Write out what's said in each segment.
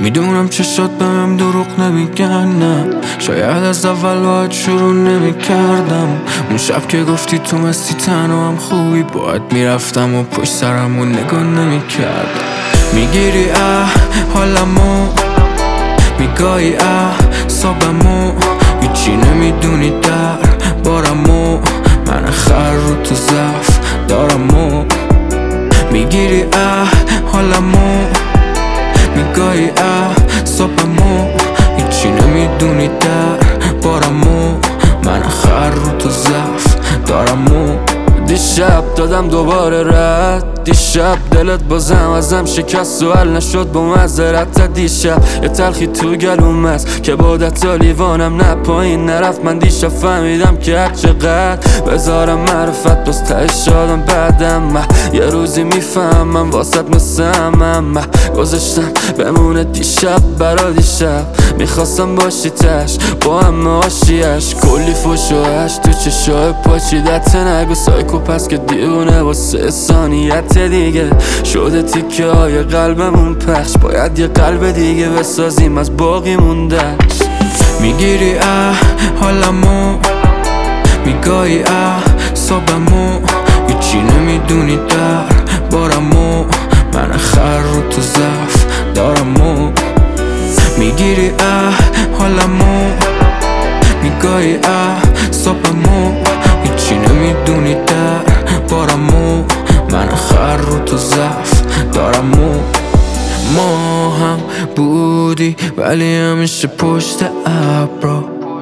میدونم چشات بهم دروغ نمیگن، نه شاید از اول باید شروع نمیکردم. اون شب که گفتی تو مستی تنها هم خوبی، باید میرفتم و پشت سرمو نگاه نمیکردم. میگیری حالمو، میگاهی صابمو، هیچی نمیدونی در بارمو، من خر رو تو ضعف دارمو. میگیری حالمو، میگاهی صابمو، هیچی نمیدونی در بارمو، من خر رو تو ضعف دارمو. دیشب دادم دوباره رد، دیشب دلت بازم ازم شکست و حل نشد با معذرت. دیشب یه تلخی تو گلوم است که بادت تا لیوانم نه پایین نرفت. من دیشب فهمیدم که هر چقدر بذارم معرفت باز تهش شادم بعدم. یه روزی میفهمم واسط مثل همم، گذاشتم بمونه دیشب برا دیشب. میخواستم باشی تش با همه آشیش، کلی فوش و هش تو چشای پاچیدت. نگو سایکو پس که دیونه واسه ثانیت دیگه شده تیکه های قلبمون پخش. باید یه قلب دیگه بسازیم از باقی موندش. میگیری حالمو، میگاهی صابمو، هیچی نمیدونی در بارمو، من خر رو تو ضعف دارمو. میگیری حالمو، میگاهی صابمو، هیچی نمیدونی در بارمو، من خر رو تو ضعف دارمو. ما هم بودی ولی همیشه پشت ابرا،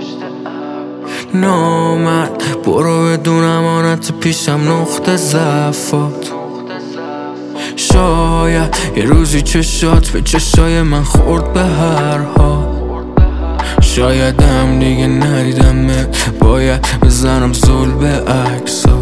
نامرد برو بدون امانت پیشم نقطه ضعفات. شاید یه روزی چشات به چشای من خورد به هر حال، شاید هم دیگه ندیدمت باید بزنم زل به عکسات.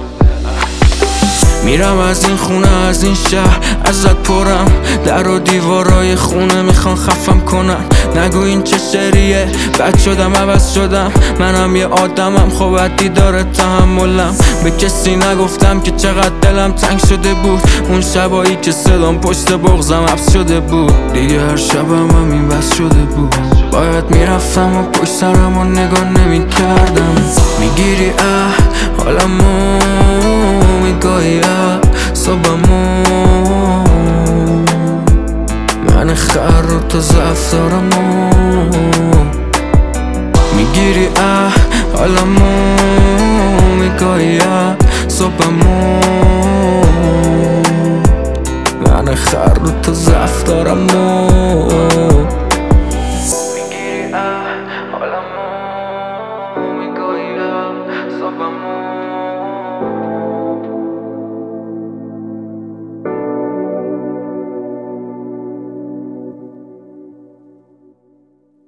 میرم از این خونه از این شهر ازت پرم، در و دیوارای خونه میخوان خفم کنن. نگو این چه شعریه، بد شدم عوض شدم، منم یه آدمم خب عدی داره تحملم. به کسی نگفتم که چقدر دلم تنگ شده بود، اون شبایی که صدام پشت بغزم حبس شده بود. دیگه هر شبم هم این بس شده بود، باید میرفتم و پشت سرم و نگاه نمیکردم. میگیری حالمو، میگاهی صابمو، من خر رو تو ضعف دارمو. میگیری حالمو، میگاهی صابمو، من خر رو تو ضعف دارمو. میگیری حالمو، میگاهی صابمو،